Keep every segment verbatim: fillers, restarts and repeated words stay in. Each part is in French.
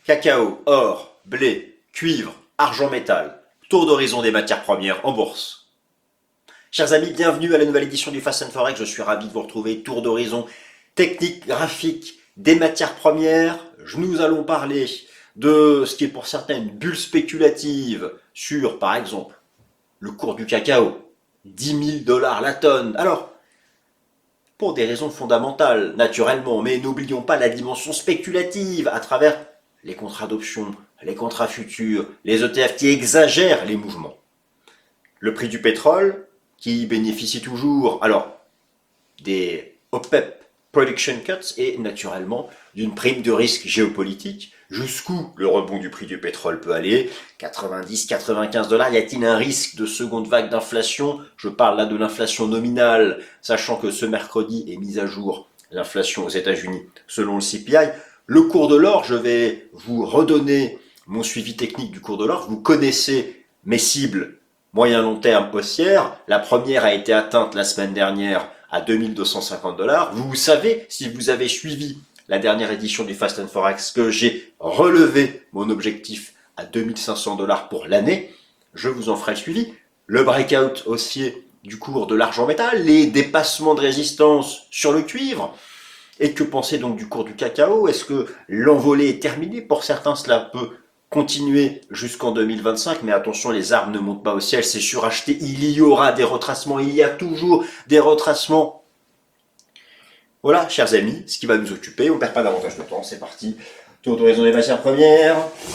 Cacao, or, blé, cuivre, argent métal, tour d'horizon des matières premières en bourse. Chers amis, bienvenue à la nouvelle édition du Fast and Forex. Je suis ravi de vous retrouver. Tour d'horizon technique, graphique, des matières premières. Nous allons parler de ce qui est pour certains une bulle spéculative sur, par exemple, le cours du cacao. dix mille dollars la tonne. Alors, pour des raisons fondamentales, naturellement, mais n'oublions pas la dimension spéculative à travers les contrats d'options, les contrats futurs, les E T F qui exagèrent les mouvements. Le prix du pétrole, qui bénéficie toujours, alors, des OPEP Production Cuts et naturellement d'une prime de risque géopolitique. Jusqu'où le rebond du prix du pétrole peut aller? quatre-vingt-dix, quatre-vingt-quinze dollars. Y a-t-il un risque de seconde vague d'inflation? Je parle là de l'inflation nominale, sachant que ce mercredi est mise à jour l'inflation aux États-Unis selon le C P I. Le cours de l'or, je vais vous redonner mon suivi technique du cours de l'or. Vous connaissez mes cibles moyen long terme haussières. La première a été atteinte la semaine dernière à deux mille deux cent cinquante dollars. Vous savez, si vous avez suivi la dernière édition du Fast and Forex, que j'ai relevé mon objectif à deux mille cinq cents dollars pour l'année, je vous en ferai le suivi. Le breakout haussier du cours de l'argent métal, les dépassements de résistance sur le cuivre. Et que penser donc du cours du cacao? Est-ce que l'envolée est terminée? Pour certains, cela peut continuer jusqu'en deux mille vingt-cinq, mais attention, les arbres ne montent pas au ciel, c'est suracheté, il y aura des retracements, il y a toujours des retracements. Voilà, chers amis, ce qui va nous occuper, on ne perd pas davantage de temps, c'est parti. Tour d'horizon des matières premières,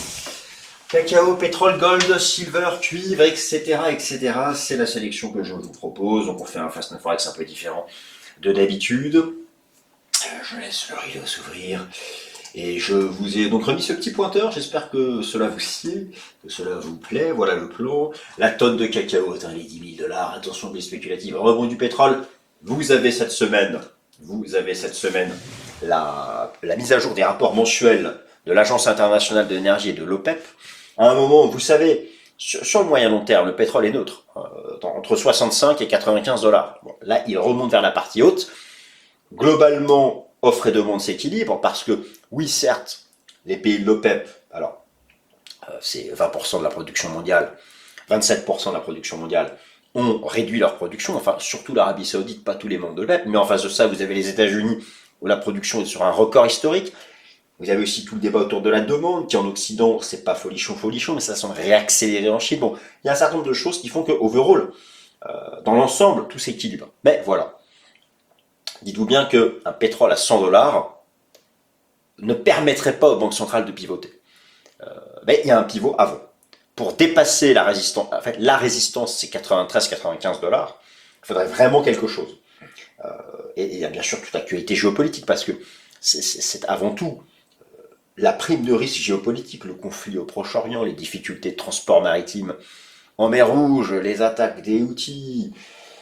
cacao, pétrole, gold, silver, cuivre, et cetera, et cetera. C'est la sélection que je vous propose, donc on fait un Fast and Forex un peu différent de d'habitude. Je laisse le rideau s'ouvrir. Et je vous ai donc remis ce petit pointeur, j'espère que cela vous sied, que cela vous plaît. Voilà le plan. La tonne de cacao atteint les dix mille dollars. Attention, les spéculatives. Rebond du pétrole. Vous avez cette semaine, vous avez cette semaine la, la mise à jour des rapports mensuels de l'Agence internationale de l'énergie et de l'OPEP. À un moment, vous savez, sur, sur le moyen long terme, le pétrole est neutre, euh, entre soixante-cinq et quatre-vingt-quinze dollars. Bon, là, il remonte vers la partie haute. Globalement, offre et demande s'équilibrent parce que, oui, certes, les pays de l'OPEP, alors, euh, c'est vingt pour cent de la production mondiale, vingt-sept pour cent de la production mondiale, ont réduit leur production, enfin, surtout l'Arabie Saoudite, pas tous les membres de l'OPEP, mais en face de ça, vous avez les États-Unis, où la production est sur un record historique. Vous avez aussi tout le débat autour de la demande, qui en Occident, c'est pas folichon, folichon, mais ça semble réaccélérer en Chine. Bon, il y a un certain nombre de choses qui font que, overall, euh, dans l'ensemble, tout s'équilibre. Mais voilà. Dites-vous bien qu'un pétrole à cent dollars ne permettrait pas aux banques centrales de pivoter. Euh, mais il y a un pivot avant. Pour dépasser la résistance, en fait, la résistance, c'est quatre-vingt-treize quatre-vingt-quinze dollars. Il faudrait vraiment quelque chose. Euh, et il y a bien sûr toute l'actualité géopolitique, parce que c'est avant tout euh, la prime de risque géopolitique, le conflit au Proche-Orient, les difficultés de transport maritime en mer Rouge, les attaques des Houthis,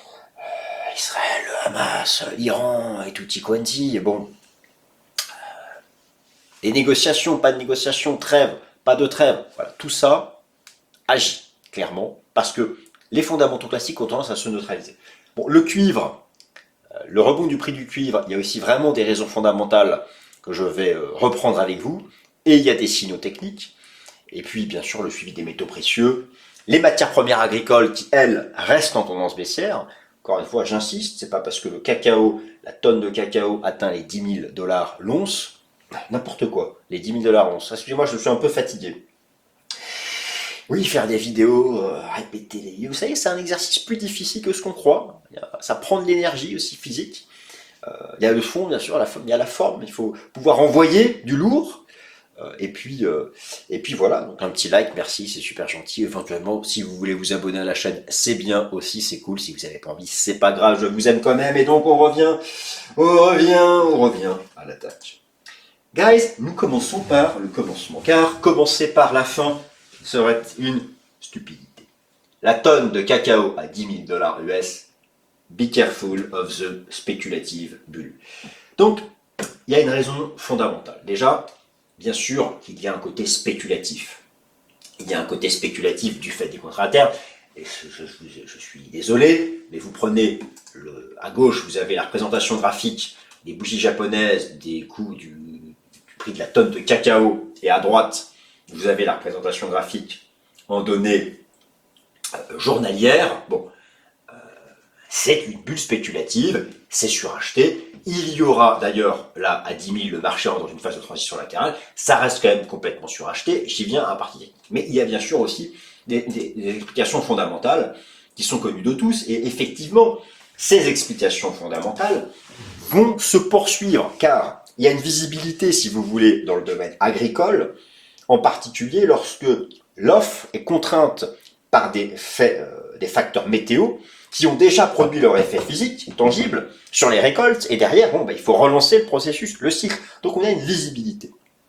Israël, le Hamas, l'Iran et tutti quanti, bon. Les négociations, pas de négociations, trêve, pas de trêve, voilà, tout ça agit, clairement, parce que les fondamentaux classiques ont tendance à se neutraliser. Bon, le cuivre, le rebond du prix du cuivre, il y a aussi vraiment des raisons fondamentales que je vais reprendre avec vous, et il y a des signaux techniques, et puis bien sûr le suivi des métaux précieux, les matières premières agricoles qui, elles, restent en tendance baissière. Encore une fois, j'insiste, c'est pas parce que le cacao, la tonne de cacao atteint les dix mille dollars l'once, n'importe quoi, les dix mille dollars l'once. Excusez-moi, je suis un peu fatigué. Oui, faire des vidéos, euh, répéter les... Vous savez, c'est un exercice plus difficile que ce qu'on croit. Ça prend de l'énergie aussi physique. Euh, il y a le fond, bien sûr, la forme, il y a la forme. Il faut pouvoir envoyer du lourd. Euh, et puis, euh, et puis voilà, donc un petit like, merci, c'est super gentil. Éventuellement, si vous voulez vous abonner à la chaîne, c'est bien aussi, c'est cool. Si vous n'avez pas envie, c'est pas grave, je vous aime quand même. Et donc on revient, on revient, on revient à l'attaque. Guys, nous commençons par le commencement, car commencer par la fin serait une stupidité. La tonne de cacao à dix mille dollars U S, be careful of the speculative bull. Donc, il y a une raison fondamentale. Déjà, bien sûr qu'il y a un côté spéculatif. Il y a un côté spéculatif du fait des contrats à terme. Et je, je, je suis désolé, mais vous prenez le, à gauche, vous avez la représentation graphique des bougies japonaises, des coûts du, du prix de la tonne de cacao, et à droite, vous avez la représentation graphique en données euh, journalières. Bon, euh, c'est une bulle spéculative, c'est suracheté. Il y aura d'ailleurs, là, à dix mille, le marché entre dans une phase de transition latérale. Ça reste quand même complètement suracheté. J'y viens à partie technique. Mais il y a bien sûr aussi des, des, des explications fondamentales qui sont connues de tous. Et effectivement, ces explications fondamentales vont se poursuivre, car il y a une visibilité, si vous voulez, dans le domaine agricole, en particulier lorsque l'offre est contrainte par des faits, euh, des facteurs météo, qui ont déjà produit leur effet physique, tangible, sur les récoltes, et derrière, bon, ben, il faut relancer le processus, le cycle. Donc on a une visibilité.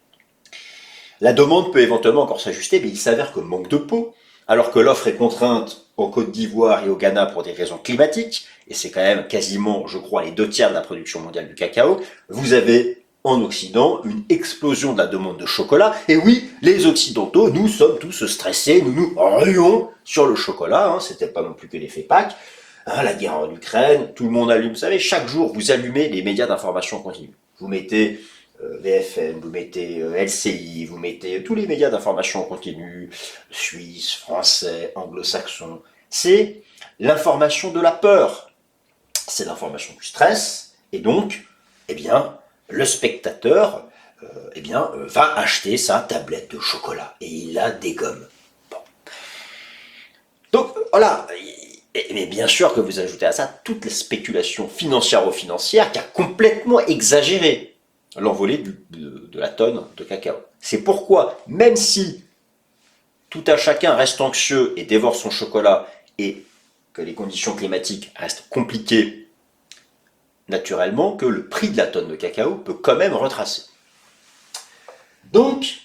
La demande peut éventuellement encore s'ajuster, mais il s'avère que manque de peau, alors que l'offre est contrainte en Côte d'Ivoire et au Ghana pour des raisons climatiques, et c'est quand même quasiment, je crois, les deux tiers de la production mondiale du cacao, vous avez en Occident une explosion de la demande de chocolat. Et oui, les Occidentaux, nous sommes tous stressés, nous nous ruons sur le chocolat, hein, c'était pas non plus que l'effet Pâques, hein, la guerre en Ukraine, tout le monde allume, vous savez, chaque jour vous allumez les médias d'information continue. Vous mettez euh, V F M, vous mettez euh, L C I, vous mettez tous les médias d'information continue, suisse, français, anglo-saxon, c'est l'information de la peur, c'est l'information du stress, et donc, eh bien, le spectateur euh, eh bien, euh, va acheter sa tablette de chocolat et il la dégomme. Bon. Donc voilà, mais bien sûr que vous ajoutez à ça toute la spéculation financière-financière qui a complètement exagéré l'envolée de, de la tonne de cacao. C'est pourquoi, même si tout un chacun reste anxieux et dévore son chocolat et que les conditions climatiques restent compliquées, naturellement que le prix de la tonne de cacao peut quand même retracer. Donc,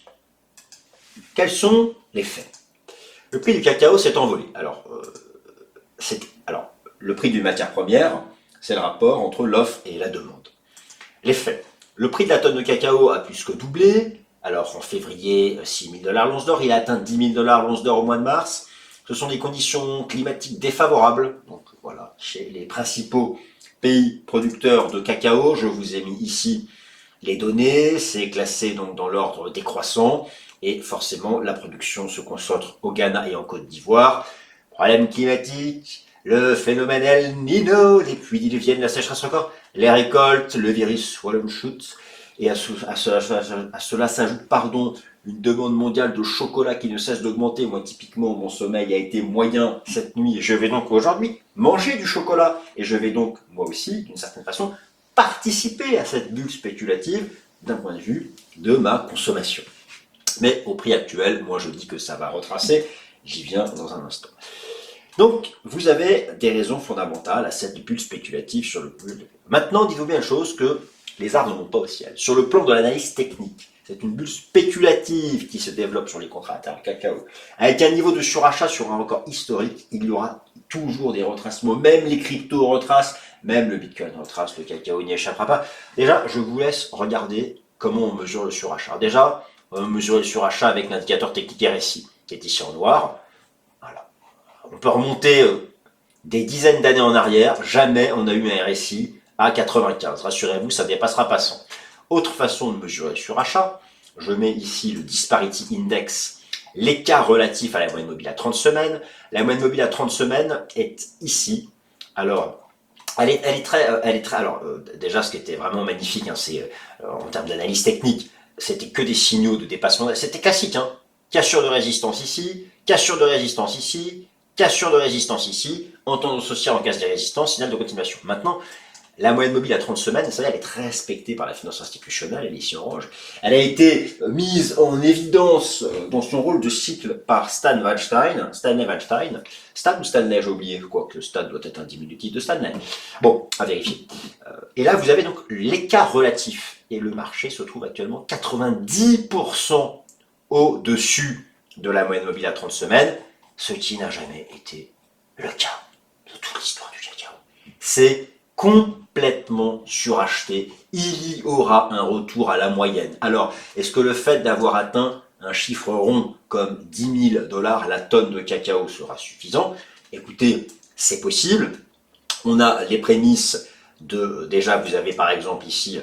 quels sont les faits? Le prix du cacao s'est envolé. Alors, euh, c'est, alors, le prix d'une matière première, c'est le rapport entre l'offre et la demande. Les faits. Le prix de la tonne de cacao a plus que doublé. Alors, en février, six mille dollars l'once d'or. Il a atteint dix mille dollars l'once d'or au mois de mars. Ce sont des conditions climatiques défavorables. Donc, voilà, chez les principaux pays producteurs de cacao, je vous ai mis ici les données, c'est classé donc dans l'ordre décroissant, et forcément la production se concentre au Ghana et en Côte d'Ivoire. Problème climatique, le phénomène El Niño, les pluies diluviennes, la sécheresse record, les récoltes, le virus Swollen Shoot, et à, ce, à, cela, à cela s'ajoute pardon, une demande mondiale de chocolat qui ne cesse d'augmenter. Moi, typiquement, mon sommeil a été moyen cette nuit. Je vais donc aujourd'hui manger du chocolat. Et je vais donc, moi aussi, d'une certaine façon, participer à cette bulle spéculative d'un point de vue de ma consommation. Mais au prix actuel, moi, je dis que ça va retracer. J'y viens dans un instant. Donc, vous avez des raisons fondamentales à cette bulle spéculative sur le bulle. Maintenant, dites-vous bien une chose, que les arbres ne montent pas au ciel. Sur le plan de l'analyse technique, c'est une bulle spéculative qui se développe sur les contrats à terme cacao. Avec un niveau de surachat sur un record historique, il y aura toujours des retracements. Même les cryptos retracent, même le bitcoin retrace, le cacao n'y échappera pas. Déjà, je vous laisse regarder comment on mesure le surachat. Déjà, on va mesurer le surachat avec l'indicateur technique R S I, qui est ici en noir. Voilà. On peut remonter des dizaines d'années en arrière. Jamais on a eu un R S I à quatre-vingt-quinze. Rassurez-vous, ça ne dépassera pas cent. Autre façon de mesurer le surachat, je mets ici le Disparity Index, l'écart relatif à la moyenne mobile à trente semaines. La moyenne mobile à trente semaines est ici. Alors, elle est, elle est très, elle est très. Alors, euh, déjà, ce qui était vraiment magnifique, hein, c'est euh, en termes d'analyse technique, c'était que des signaux de dépassement. C'était classique, hein. Cassure de résistance ici, cassure de résistance ici, cassure de résistance ici, en tendance haussière en casse des résistances, signal de continuation. Maintenant, la moyenne mobile à trente semaines, vous savez, elle est très respectée par la finance institutionnelle, elle est ici en orange. Elle a été mise en évidence dans son rôle de cycle par Stan Weinstein, Stanley Weinstein. Stan ou Stanley, j'ai oublié, quoi que Stan doit être un diminutif de Stanley. Bon, à vérifier. Et là, vous avez donc l'écart relatif. Et le marché se trouve actuellement quatre-vingt-dix pour cent au-dessus de la moyenne mobile à trente semaines, ce qui n'a jamais été le cas de toute l'histoire du cacao. C'est complètement suracheté, il y aura un retour à la moyenne. Alors, est-ce que le fait d'avoir atteint un chiffre rond comme dix mille dollars la tonne de cacao sera suffisant? Écoutez, c'est possible. On a les prémices de, déjà vous avez par exemple ici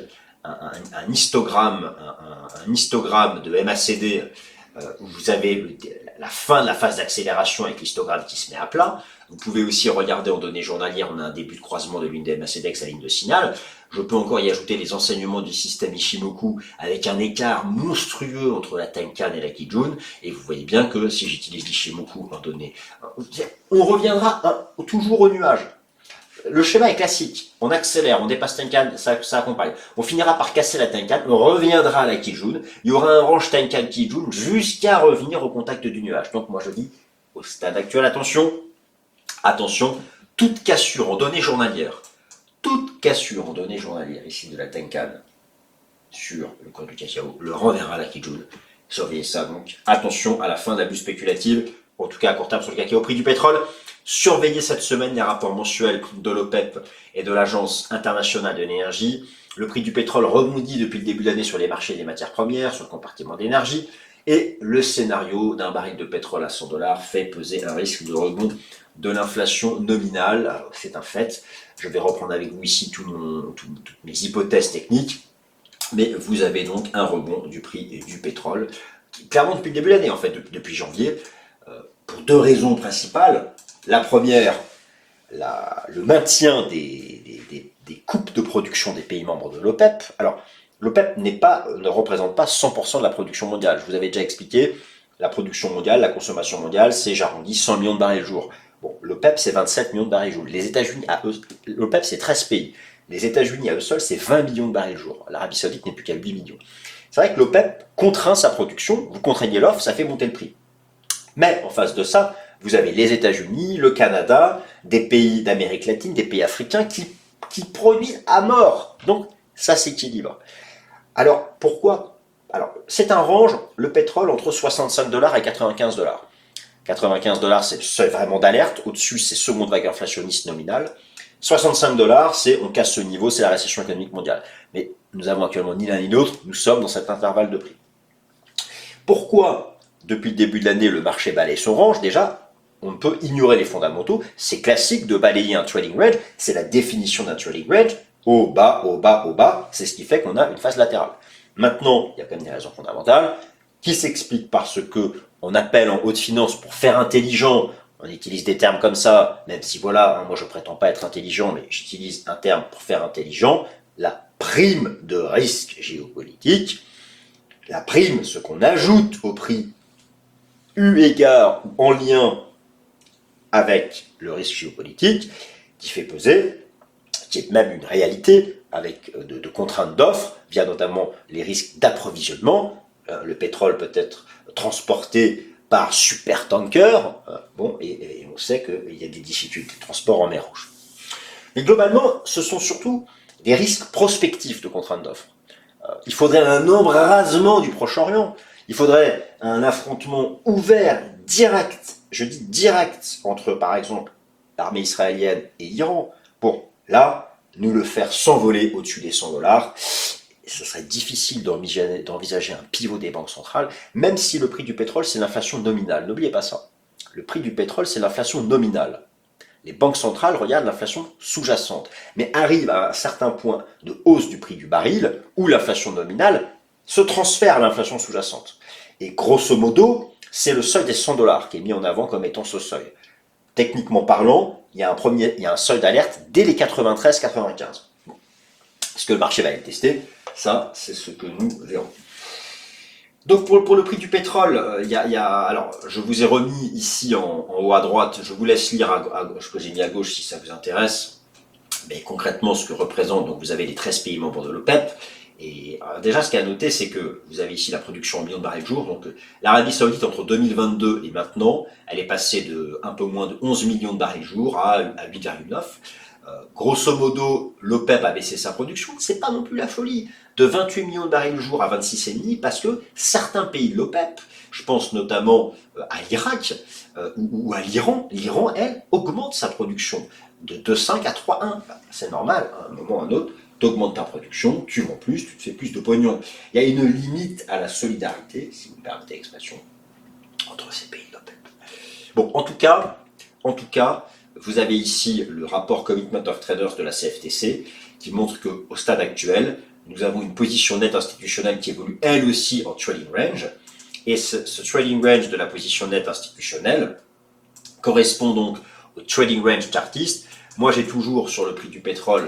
un, un, un histogramme, un, un, un histogramme de M A C D euh, où vous avez le, la fin de la phase d'accélération avec l'histogramme qui se met à plat. Vous pouvez aussi regarder en données journalières, on a un début de croisement de l'une des M A C D avec sa ligne de signal. Je peux encore y ajouter les enseignements du système Ishimoku avec un écart monstrueux entre la Tenkan et la Kijun. Et vous voyez bien que si j'utilise l'Ishimoku en données, on reviendra hein, toujours au nuage. Le schéma est classique. On accélère, on dépasse Tenkan, ça, ça accompagne. On finira par casser la Tenkan, on reviendra à la Kijun. Il y aura un range Tenkan-Kijun jusqu'à revenir au contact du nuage. Donc moi je dis, au stade actuel, attention, attention, toute cassure en données journalières, toute cassure en données journalières ici de la Tenkan sur le cours du cacao, le renverra à la Kijun. Surveillez ça donc. Attention à la fin d'abus spéculatifs, en tout cas à court terme sur le cacao. Prix du pétrole. Surveillez cette semaine les rapports mensuels de l'OPEP et de l'Agence internationale de l'énergie. Le prix du pétrole rebondit depuis le début de l'année sur les marchés des matières premières, sur le compartiment d'énergie. Et le scénario d'un baril de pétrole à cent dollars fait peser un risque de rebond de l'inflation nominale. C'est un fait. Je vais reprendre avec vous ici tout mon, tout, toutes mes hypothèses techniques. Mais vous avez donc un rebond du prix du pétrole, qui, clairement depuis le début de l'année, en fait, depuis, depuis janvier, euh, pour deux raisons principales. La première, la, le maintien des, des, des, des coupes de production des pays membres de l'OPEP. Alors, l'OPEP n'est pas, ne représente pas cent pour cent de la production mondiale. Je vous avais déjà expliqué, la production mondiale, la consommation mondiale, c'est, j'arrondis, cent millions de barils le jour. Bon, l'OPEP, c'est vingt-sept millions de barils le jour. Les États-Unis, à eux, l'OPEP, c'est treize pays. Les États-Unis, à eux seuls, c'est vingt millions de barils le jour. L'Arabie Saoudite n'est plus qu'à huit millions. C'est vrai que l'OPEP contraint sa production, vous contraignez l'offre, ça fait monter le prix. Mais en face de ça, vous avez les États-Unis, le Canada, des pays d'Amérique latine, des pays africains qui, qui produisent à mort. Donc, ça s'équilibre. Alors, pourquoi? Alors, c'est un range, le pétrole, entre soixante-cinq dollars et quatre-vingt-quinze dollars. quatre-vingt-quinze dollars, c'est le seuil vraiment d'alerte. Au-dessus, c'est seconde vague inflationniste nominale. soixante-cinq dollars, c'est on casse ce niveau, c'est la récession économique mondiale. Mais nous avons actuellement ni l'un ni l'autre, nous sommes dans cet intervalle de prix. Pourquoi, depuis le début de l'année, le marché balaye son range? Déjà, on ne peut ignorer les fondamentaux. C'est classique de balayer un trading range, c'est la définition d'un trading range. Au bas, au bas, au bas, c'est ce qui fait qu'on a une phase latérale. Maintenant, il y a quand même des raisons fondamentales qui s'expliquent parce que on appelle en haute finance pour faire intelligent. On utilise des termes comme ça, même si voilà, moi je prétends pas être intelligent, mais j'utilise un terme pour faire intelligent, la prime de risque géopolitique, la prime, ce qu'on ajoute au prix, eu égard ou en lien avec le risque géopolitique, qui fait peser, qui est même une réalité, avec de, de contraintes d'offres, via notamment les risques d'approvisionnement. Euh, le pétrole peut être transporté par supertanker, euh, bon, et, et on sait qu'il y a des difficultés de transport en mer Rouge. Mais globalement, ce sont surtout des risques prospectifs de contraintes d'offres. Euh, il faudrait un embrasement du Proche-Orient, il faudrait un affrontement ouvert, direct, je dis direct, entre par exemple l'armée israélienne et l'Iran, pour là, nous le faire s'envoler au-dessus des cent dollars. Ce serait difficile d'envisager un pivot des banques centrales, même si le prix du pétrole, c'est l'inflation nominale. N'oubliez pas ça. Le prix du pétrole, c'est l'inflation nominale. Les banques centrales regardent l'inflation sous-jacente, mais arrivent à un certain point de hausse du prix du baril, où l'inflation nominale se transfère à l'inflation sous-jacente. Et grosso modo, c'est le seuil des cent dollars qui est mis en avant comme étant ce seuil. Techniquement parlant, il y a un, premier, il y a un seuil d'alerte dès les quatre-vingt-treize quatre-vingt-quinze. Est-ce que le marché va le tester? Ça, c'est ce que nous verrons. Donc pour, pour le prix du pétrole, il y a, il y a, alors je vous ai remis ici en, en haut à droite, je vous laisse lire à, à gauche, que j'ai mis à gauche si ça vous intéresse. Mais concrètement, ce que représente, donc vous avez les treize pays membres de l'OPEP. Et euh, déjà, ce qu'il y a à noter, c'est que vous avez ici la production en millions de barils jour. Donc l'Arabie Saoudite, entre deux mille vingt-deux et maintenant, elle est passée de un peu moins de onze millions de barils jour à, à huit virgule neuf. Euh, grosso modo, l'OPEP a baissé sa production. C'est pas non plus la folie. De vingt-huit millions de barils le jour à vingt-six virgule cinq, parce que certains pays de l'OPEP, je pense notamment à l'Irak euh, ou, ou à l'Iran, l'Iran, elle, augmente sa production de deux virgule cinq à trois virgule un. C'est normal, à un moment ou à un autre, tu augmentes ta production, tu vends plus, tu te fais plus de pognon. Il y a une limite à la solidarité, si vous me permettez l'expression, entre ces pays de l'OPEP. Bon, en tout cas, en tout cas, vous avez ici le rapport Commitment of Traders de la C F T C qui montre qu'au stade actuel, nous avons une position nette institutionnelle qui évolue elle aussi en trading range. Et ce, ce trading range de la position nette institutionnelle correspond donc au trading range chartiste. Moi, j'ai toujours sur le prix du pétrole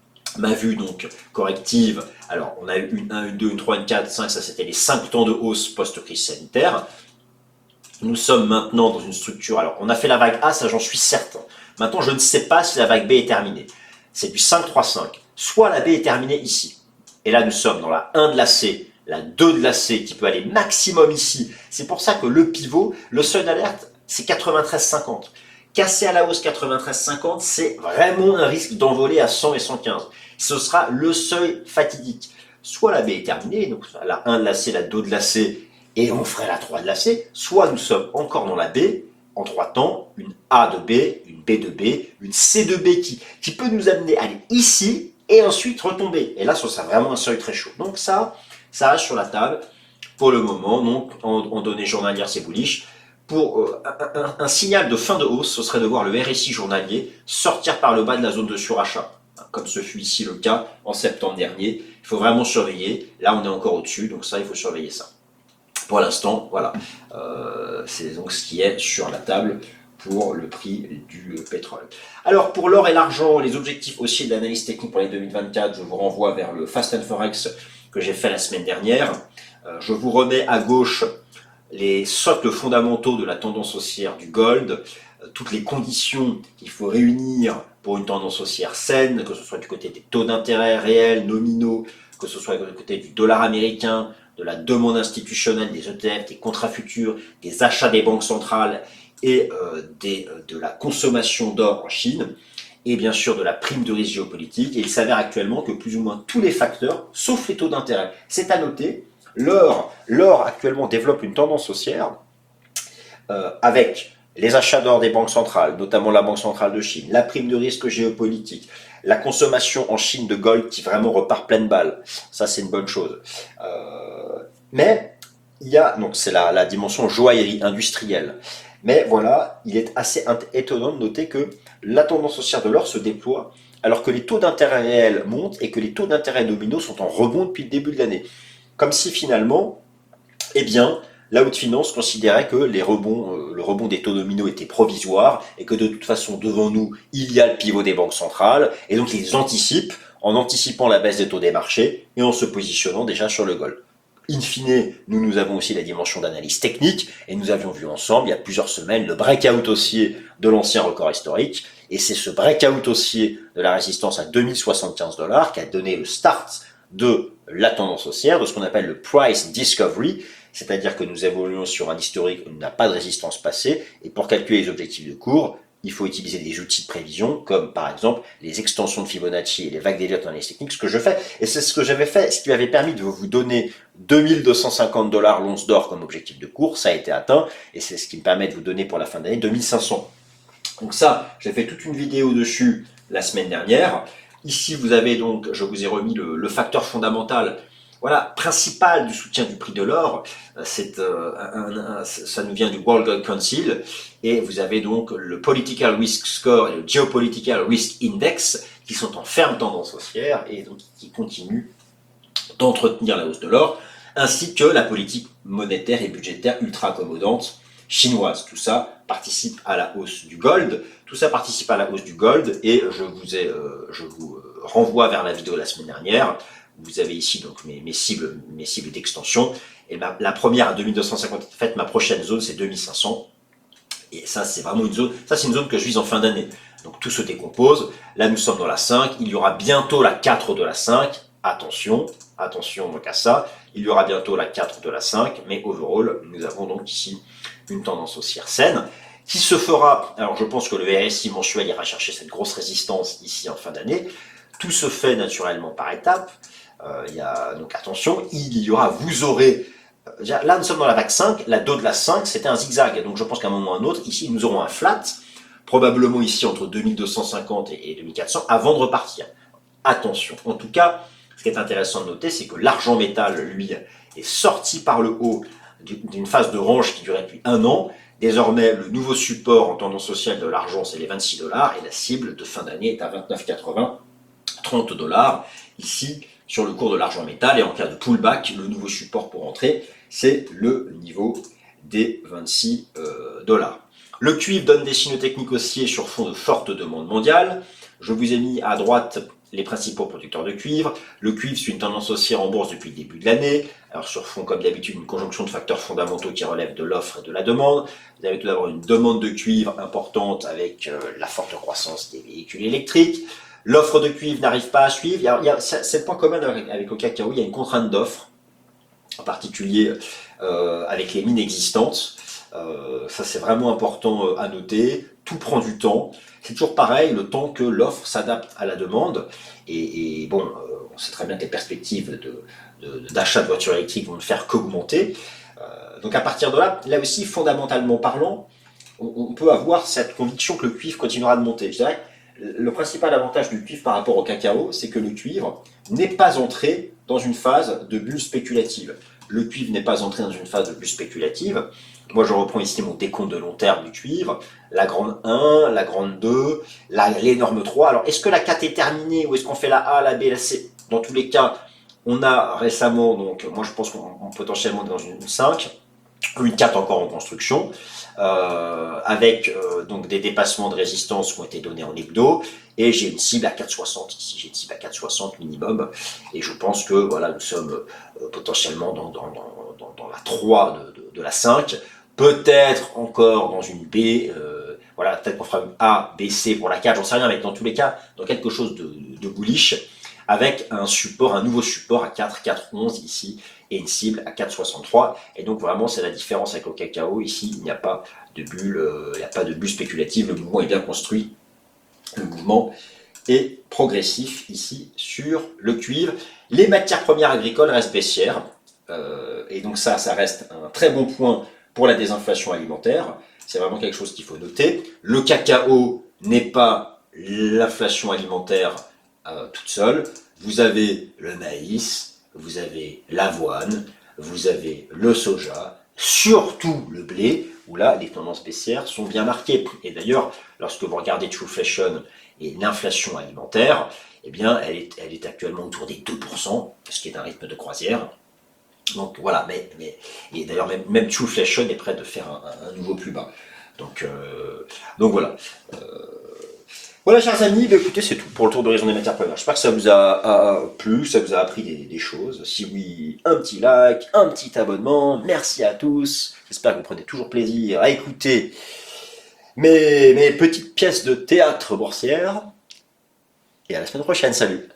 ma vue donc corrective. Alors, on a eu une un, une deux, une trois, une quatre, cinq, ça c'était les cinq temps de hausse post-crise sanitaire. Nous sommes maintenant dans une structure, alors on a fait la vague A, ça j'en suis certain. Maintenant, je ne sais pas si la vague B est terminée. C'est du cinq trois cinq. Soit la B est terminée ici. Et là, nous sommes dans la un de la C, la deux de la C, qui peut aller maximum ici. C'est pour ça que le pivot, le seuil d'alerte, c'est quatre-vingt-treize cinquante. Casser à la hausse quatre-vingt-treize cinquante, c'est vraiment un risque d'envoler à cent et cent quinze. Ce sera le seuil fatidique. Soit la B est terminée, donc la un de la C, la deux de la C, et on ferait la trois de la C. Soit nous sommes encore dans la B, en trois temps, une A de B, une B de B, une C de B qui, qui peut nous amener à aller ici, et ensuite retomber. Et là, ce sera vraiment un seuil très chaud. Donc ça, ça reste sur la table pour le moment. Donc en, en données journalières, c'est bullish. Pour euh, un, un, un signal de fin de hausse, ce serait de voir le R S I journalier sortir par le bas de la zone de surachat, comme ce fut ici le cas en septembre dernier. Il faut vraiment surveiller. Là, on est encore au-dessus, donc ça, il faut surveiller ça. Pour l'instant, voilà. Euh, c'est donc ce qui est sur la table pour le prix du pétrole. Alors, pour l'or et l'argent, les objectifs haussiers de l'analyse technique pour les deux mille vingt-quatre, je vous renvoie vers le Fast and Forex que j'ai fait la semaine dernière. Euh, je vous remets à gauche les socles fondamentaux de la tendance haussière du gold, euh, toutes les conditions qu'il faut réunir pour une tendance haussière saine, que ce soit du côté des taux d'intérêt réels, nominaux, que ce soit du côté du dollar américain, de la demande institutionnelle, des E T F, des contrats futurs, des achats des banques centrales et euh, des, euh, de la consommation d'or en Chine, et bien sûr de la prime de risque géopolitique. Et il s'avère actuellement que plus ou moins tous les facteurs, sauf les taux d'intérêt, c'est à noter, l'or, l'or actuellement développe une tendance haussière euh, avec les achats d'or des banques centrales, notamment la Banque centrale de Chine, la prime de risque géopolitique, la consommation en Chine de gold qui vraiment repart pleine balle. Ça, c'est une bonne chose. Euh, mais il y a, donc c'est la, la dimension joaillerie industrielle. Mais voilà, il est assez étonnant de noter que la tendance haussière de l'or se déploie alors que les taux d'intérêt réels montent et que les taux d'intérêt nominaux sont en rebond depuis le début de l'année. Comme si finalement, eh bien, la haute finance considérait que les rebonds, euh, le rebond des taux nominaux était provisoire et que de toute façon, devant nous, il y a le pivot des banques centrales. Et donc, ils anticipent en anticipant la baisse des taux des marchés et en se positionnant déjà sur le gold. In fine, nous, nous avons aussi la dimension d'analyse technique et nous avions vu ensemble, il y a plusieurs semaines, le breakout haussier de l'ancien record historique. Et c'est ce breakout haussier de la résistance à deux mille soixante-quinze dollars qui a donné le start de la tendance haussière, de ce qu'on appelle le price discovery, c'est-à-dire que nous évoluons sur un historique où il n'y a pas de résistance passée, et pour calculer les objectifs de cours, il faut utiliser des outils de prévision, comme par exemple les extensions de Fibonacci et les vagues d'Elliott en analyse technique, ce que je fais, et c'est ce que j'avais fait, ce qui m'avait permis de vous donner deux mille deux cent cinquante dollars l'once d'or comme objectif de cours, ça a été atteint, et c'est ce qui me permet de vous donner pour la fin d'année deux mille cinq cents. Donc ça, j'ai fait toute une vidéo dessus la semaine dernière. Ici, vous avez donc, je vous ai remis le, le facteur fondamental, voilà, principal du soutien du prix de l'or. C'est, euh, un, un, ça nous vient du World Gold Council. Et vous avez donc le Political Risk Score et le Geopolitical Risk Index qui sont en ferme tendance haussière et donc qui continuent d'entretenir la hausse de l'or, ainsi que la politique monétaire et budgétaire ultra accommodante chinoise. Tout ça participe à la hausse du gold. Tout ça participe à la hausse du gold et je vous, ai, euh, je vous renvoie vers la vidéo de la semaine dernière. Vous avez ici donc mes, mes cibles, mes cibles d'extension. Et ma, la première à deux mille deux cent cinquante est faite. Ma prochaine zone c'est deux mille cinq cents. Et ça c'est vraiment une zone. Ça c'est une zone que je vise en fin d'année. Donc tout se décompose. Là nous sommes dans la cinq. Il y aura bientôt la quatre de la cinq. Attention, attention donc à ça. Il y aura bientôt la quatre de la cinq. Mais overall, nous avons donc ici une tendance haussière saine qui se fera. Alors je pense que le R S I mensuel ira chercher cette grosse résistance ici en fin d'année. Tout se fait naturellement par étapes. Euh, il y a, donc attention, il y aura, vous aurez, euh, là nous sommes dans la vague cinq, la deux de la cinq c'était un zigzag, donc je pense qu'à un moment ou à un autre, ici nous aurons un flat, probablement ici entre deux mille deux cent cinquante et, et deux mille quatre cents, avant de repartir. Attention, en tout cas, ce qui est intéressant de noter, c'est que l'argent métal, lui, est sorti par le haut d'une phase de range qui durait depuis un an. Désormais, le nouveau support en tendance sociale de l'argent, c'est les vingt-six dollars, et la cible de fin d'année est à vingt-neuf quatre-vingts, trente dollars. Ici, sur le cours de l'argent métal. Et en cas de pullback, le nouveau support pour entrer, c'est le niveau des vingt-six dollars. Le cuivre donne des signaux techniques haussiers sur fond de forte demande mondiale. Je vous ai mis à droite les principaux producteurs de cuivre. Le cuivre suit une tendance haussière en bourse depuis le début de l'année. Alors sur fond, comme d'habitude, une conjonction de facteurs fondamentaux qui relèvent de l'offre et de la demande. Vous avez tout d'abord une demande de cuivre importante avec euh, la forte croissance des véhicules électriques. L'offre de cuivre n'arrive pas à suivre. Il y a, il y a, c'est le point commun avec, avec le cacao, il y a une contrainte d'offre, en particulier euh, avec les mines existantes. Euh, ça c'est vraiment important à noter. Tout prend du temps. C'est toujours pareil, le temps que l'offre s'adapte à la demande. Et, et bon, euh, on sait très bien que les perspectives de, de, d'achat de voitures électriques vont ne faire qu'augmenter. Euh, donc à partir de là, là aussi, fondamentalement parlant, on, on peut avoir cette conviction que le cuivre continuera de monter. Je dirais que le principal avantage du cuivre par rapport au cacao, c'est que le cuivre n'est pas entré dans une phase de bulle spéculative. Le cuivre n'est pas entré dans une phase de bulle spéculative. Moi, je reprends ici mon décompte de long terme du cuivre. La grande un, la grande deux, l'énorme trois. Alors, est-ce que la quatre est terminée ou est-ce qu'on fait la A, la B, la C? Dans tous les cas, on a récemment, donc moi je pense qu'on potentiellement dans une cinq, une quatre encore en construction, euh, avec euh, donc des dépassements de résistance qui ont été donnés en hebdo. Et j'ai une cible à quatre soixante ici, j'ai une cible à quatre soixante minimum. Et je pense que voilà, nous sommes euh, potentiellement dans, dans, dans, dans la trois de, de, de la cinq. Peut-être encore dans une B, euh, voilà, peut-être qu'on fera une A, B, C pour la quatre, j'en sais rien, mais dans tous les cas, dans quelque chose de, de bullish, avec un support, un nouveau support à quatre, quatre, onze ici, et une cible à quatre soixante-trois. Et donc vraiment, c'est la différence avec le cacao. Ici, il n'y a pas de bulle, euh, il n'y a pas de bulle spéculative, le mouvement est bien construit, le mouvement est progressif ici sur le cuivre. Les matières premières agricoles restent baissières, euh, et donc ça, ça reste un très bon point pour la désinflation alimentaire. C'est vraiment quelque chose qu'il faut noter. Le cacao n'est pas l'inflation alimentaire euh, toute seule. Vous avez le maïs, vous avez l'avoine, vous avez le soja, surtout le blé, où là, les tendances baissières sont bien marquées. Et d'ailleurs, lorsque vous regardez Trueflation et l'inflation alimentaire, eh bien, elle est, elle est actuellement autour des deux pour cent, ce qui est un rythme de croisière. Donc voilà, mais, mais et d'ailleurs même, même Trueflation est prêt de faire un, un nouveau plus bas. Donc, euh, donc voilà. Euh, voilà chers amis, bah, écoutez c'est tout pour le tour d'horizon des matières premières. J'espère que ça vous a, a plu, ça vous a appris des, des choses. Si oui, un petit like, un petit abonnement, merci à tous. J'espère que vous prenez toujours plaisir à écouter mes, mes petites pièces de théâtre boursières. Et à la semaine prochaine, salut.